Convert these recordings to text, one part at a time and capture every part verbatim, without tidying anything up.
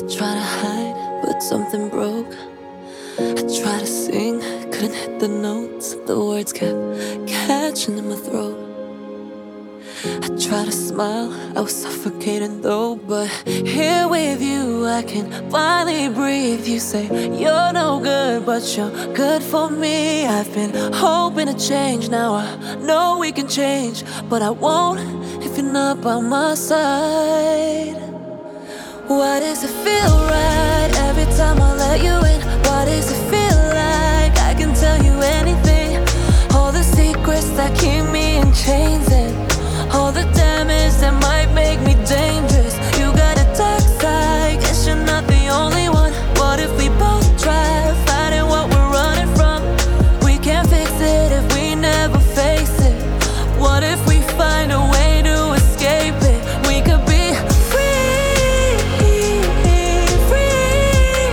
Try to hide, but something broke. I tried to sing, couldn't hit the notes. The words kept catching in my throat. I tried to smile, I was suffocating though. But here with you, I can finally breathe. You say you're no good, but you're good for me. I've been hoping to change, now I know we can change. But I won't if you're not by my side. Why does it feel right every time I let you in? Why does it feel like I can tell you anything? All the secrets that keep me in chains, and all the damage that might make me dangerous. You got a dark side, guess you're not the only one. What if we both try fighting what we're running from? We can't fix it if we never face it. What if we find a way to escape it? We could be free, free.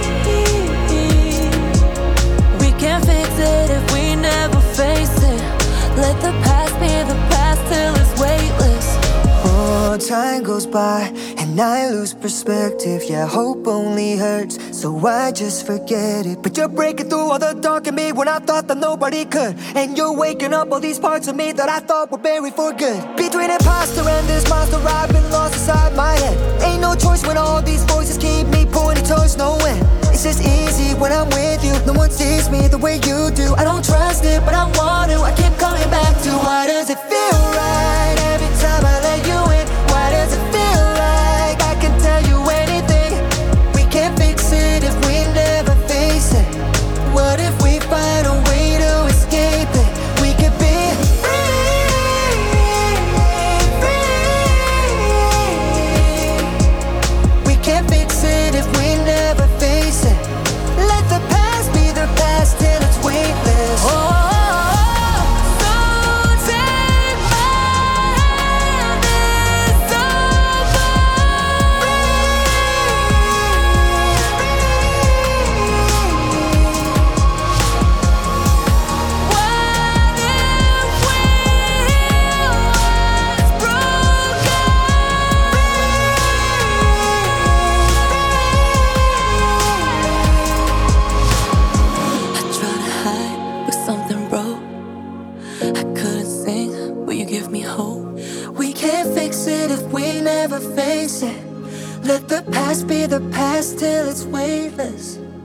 We can't fix it if we never face it. Let the past be the past till it's weightless. Oh, time goes by and I lose perspective. Yeah, hope only hurts, so I just forget it. But you're breaking through all the dark in me when I thought that nobody could. And you're waking up all these parts of me that I thought were buried for good. Between imposter and this monster, I've been lost inside my head. Ain't no choice when all these voices keep me pointing towards nowhere. It's just easy when I'm with you, no one sees me the way you do. I don't trust it, but I want to. I keep coming back to why does it feel right every time I let you in? Why does it feel like I can tell you anything? We can't fix it if we never face it. What if we find a way to escape it? We could be free, free. We can't fix it if we never face it. Let the past be the past till it's weightless. Oh, something broke. I couldn't sing, will you give me hope? we can't fix it if we never face it. Let the past be the past till it's weightless.